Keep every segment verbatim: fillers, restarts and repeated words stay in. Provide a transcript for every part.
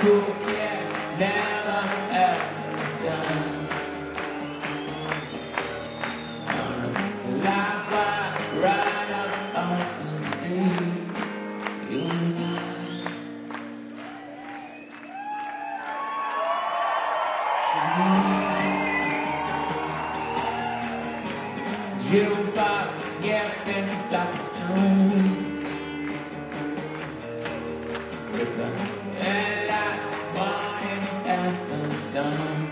cool kids never ever done. Life wide right up off the street, you and I. Jukebox getting like a stone, with the headlights burning at the dawn.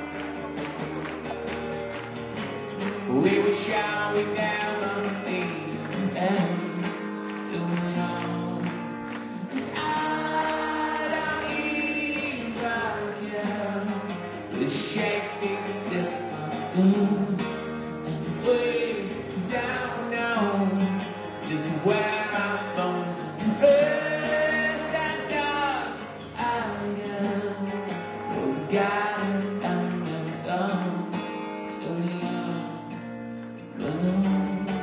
We were sure we'd never see an end to it all. And I don't even care to shake the tip of blues. And we don't know just where our bones and rest and dust, I guess, forgotten and there's all till the end below.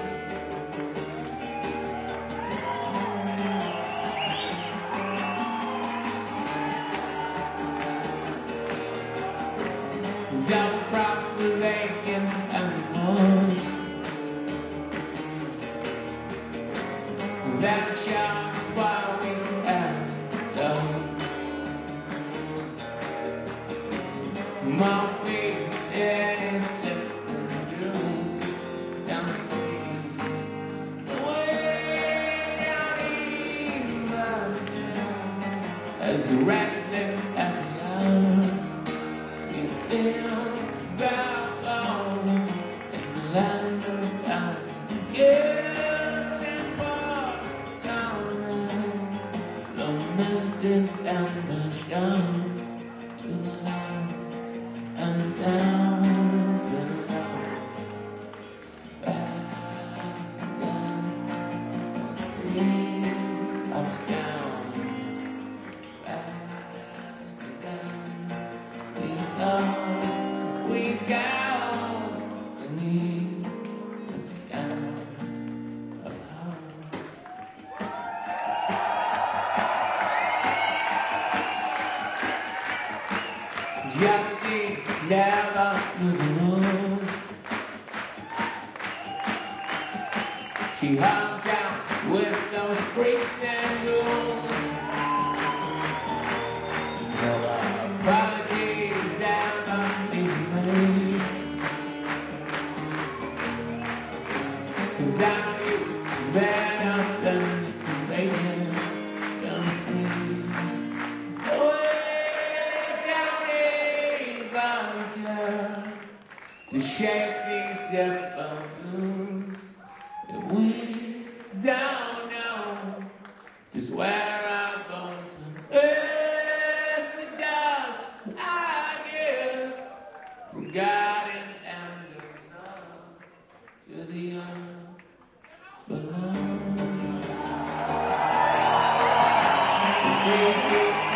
Down across the lake and the moon, that shark's what we had told. My feet in his slippery grooves down the sea, way down here, as restless as we are. You feel about home in the land of God. Yes, and bars down, lamented down the shore to the lights and towns below. Past them, the stream of sound. Past them, we go, we go beneath the sound of home. Justine never knew the rules. She hung down with those freaks and ghouls. No apologies ever been made, 'cause I know you better than you can make it. Gonna see to shake these simple blues, if we don't know just where our bones are. It's the dust, I guess, forgotten and dissolved to the earth below. The street is